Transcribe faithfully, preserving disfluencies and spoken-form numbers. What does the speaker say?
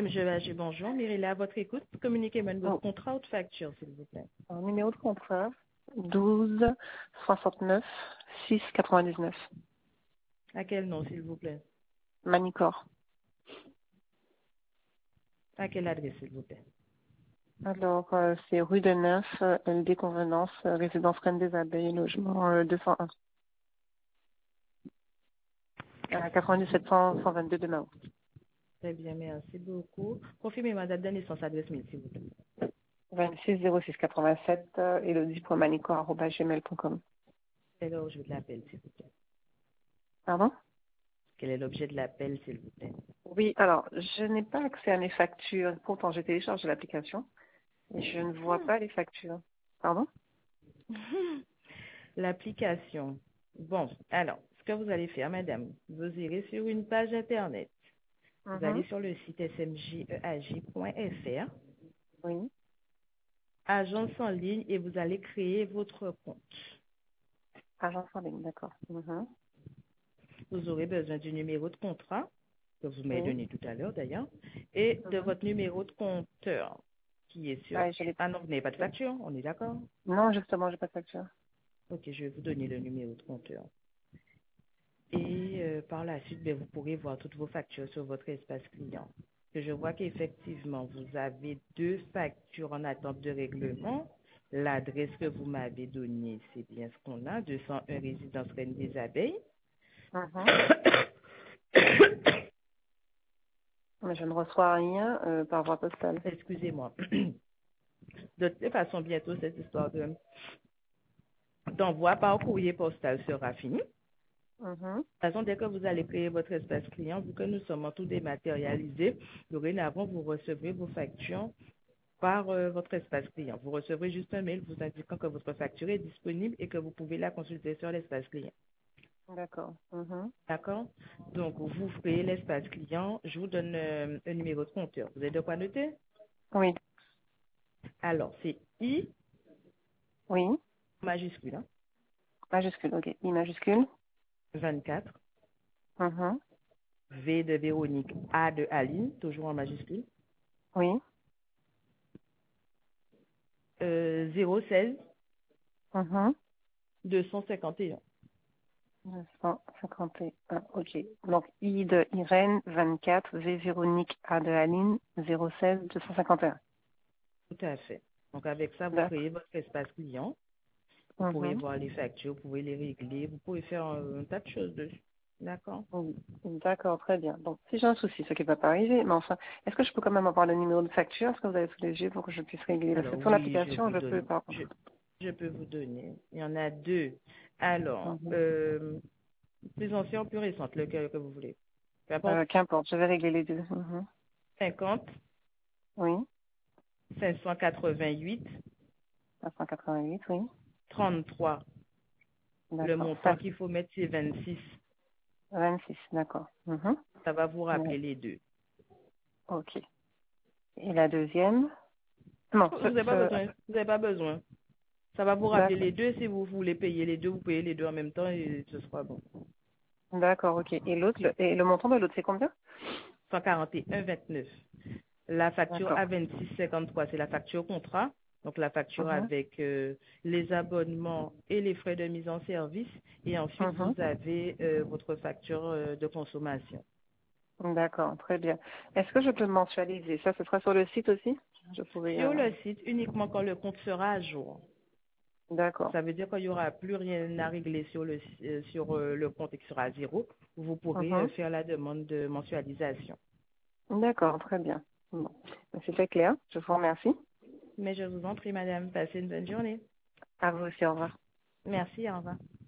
Monsieur Bagé, bonjour. Mirella, à votre écoute. Communiquez-moi votre Oh, contrat ou de facture, s'il vous plaît. un numéro de contrat douze soixante-neuf six quatre-vingt-dix-neuf. À quel nom, s'il vous plaît? Manicor. À quelle adresse, s'il vous plaît? Alors, euh, c'est rue de Neuf, euh, L D Convenance, euh, résidence Reine des Abeilles, logement euh, deux cent un. À quatre-vingt-dix-sept cent cent vingt-deux de Mao. Très bien, merci beaucoup. Confirmez ma date de naissance, adresse mail, s'il vous plaît. vingt-six zéro six quatre-vingt-sept, euh, elodie.manicor arobase gmail point com. Quel est l'objet de l'appel, s'il vous plaît? Pardon? Quel est l'objet de l'appel, s'il vous plaît? Oui, alors, je n'ai pas accès à mes factures. Pourtant, j'ai téléchargé l'application et je ne vois pas les factures. Pardon? L'application. Bon, alors, ce que vous allez faire, madame, vous irez sur une page Internet. Vous allez Mhm. sur le site s m j e a j point f r, Oui. agence en ligne, et vous allez créer votre compte. Agence en ligne, d'accord. Mhm. Vous aurez besoin du numéro de contrat, que vous m'avez Oui. donné tout à l'heure d'ailleurs, et de Mhm. votre numéro de compteur, qui est sur... Ah, je l'ai- Ah non, vous n'avez pas de facture, on est d'accord? Non, justement, j'ai pas de facture. Ok, je vais vous donner le numéro de compteur. Et euh, par la suite, ben, vous pourrez voir toutes vos factures sur votre espace client. Que je vois qu'effectivement, vous avez deux factures en attente de règlement. L'adresse que vous m'avez donnée, c'est bien ce qu'on a, deux cent un résidence Reine des Abeilles. Mhm. Mais je ne reçois rien euh, par voie postale. Excusez-moi. De toute façon, bientôt, cette histoire de d'envoi par courrier postal sera finie. De Mhm. toute façon, dès que vous allez créer votre espace client, vu que nous sommes en tout dématérialisé, dorénavant, vous recevrez vos factures par euh, votre espace client. Vous recevrez juste un mail vous indiquant que votre facture est disponible et que vous pouvez la consulter sur l'espace client. D'accord. Mhm. D'accord? Donc, vous créez l'espace client. Je vous donne euh, un numéro de compteur. Vous avez de quoi noter? Oui. Alors, c'est I Oui. majuscule, hein, Majuscule, ok. I majuscule. vingt-quatre, Mhm. V de Véronique, A de Aline, toujours en majuscule, Oui. euh, zéro seize, Mhm. deux cent cinquante et un. deux cent cinquante et un, ok. Donc, I de Irène, vingt-quatre, V Véronique, A de Aline, zéro seize, deux cent cinquante et un. Tout à fait. Donc, avec ça, vous D'accord. créez votre espace client. Vous pourrez Mhm. voir les factures, vous pouvez les régler, vous pouvez faire un, un tas de choses dessus. D'accord? Oui. D'accord, très bien. Donc, si j'ai un souci, ce qui ne va pas arriver, mais enfin, est-ce que je peux quand même avoir le numéro de facture? Est-ce que vous avez sous les yeux pour que je puisse régler? Parce que Alors, sur oui, je l'application, vous je peux donne. pas. Je, je peux vous donner. Il y en a deux. Alors, Mhm. euh, plus ancien ou plus récente, lequel que vous voulez. Peu importe. Euh, qu'importe, je vais régler les deux. Mhm. cinquante, Oui, cinq cent quatre-vingt-huit, cinq cent quatre-vingt-huit, oui. trente-trois. Le D'accord. montant cinq- qu'il faut mettre, c'est vingt-six. vingt-six, d'accord. Mhm. Ça va vous Ouais. rappeler les deux. Ok. Et la deuxième? Non, Vous ce, n'avez pas ce... besoin. Vous n'avez pas besoin. Ça va vous rappeler D'accord. les deux. Si vous voulez payer les deux, vous payez les deux en même temps et ce sera bon. D'accord, ok. Et l'autre, le... et le montant de l'autre, c'est combien? cent quarante et un virgule vingt-neuf. La facture D'accord. A vingt-six virgule cinquante-trois, c'est la facture contrat. Donc la facture Mhm. avec euh, les abonnements et les frais de mise en service. Et ensuite, vous Mhm. avez euh, votre facture euh, de consommation. D'accord, très bien. Est-ce que je peux mensualiser? Ça, ce sera sur le site aussi? Je pourrais... Sur euh, le site, uniquement quand le compte sera à jour. D'accord. Ça veut dire qu'il n'y aura plus rien à régler sur le, euh, sur, euh, le compte et qui sera à zéro. Vous pourrez euh, Mhm. faire la demande de mensualisation. D'accord, très bien. Bon. C'est très clair. Je vous remercie. Mais je vous en prie, madame, passez une bonne journée. À vous aussi, au revoir. Merci, au revoir.